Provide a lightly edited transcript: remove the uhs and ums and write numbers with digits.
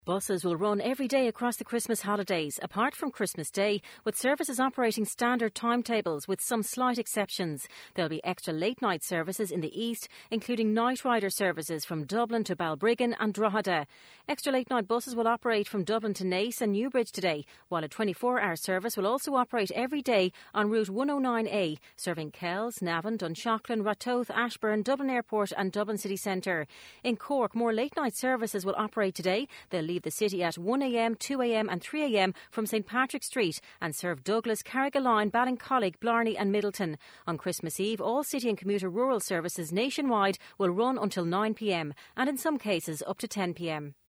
Buses will run every day across the Christmas holidays, apart from Christmas Day, with services operating standard timetables with some slight exceptions. There'll be extra late-night services in the east, including night rider services from Dublin to Balbriggan and Drogheda. Extra late-night buses will operate from Dublin to Naas and Newbridge today, while a 24-hour service will also operate every day on Route 109A, serving Kells, Navan, Dunshaughlin, Ratoath, Ashburn, Dublin Airport and Dublin City Centre. In Cork, more late-night services will operate today. They'll leave the city at 1am, 2am and 3am from St Patrick Street and serve Douglas, Carrigaline, Ballincollig, Blarney and Middleton. On Christmas Eve, all city and commuter rural services nationwide will run until 9pm and in some cases up to 10pm.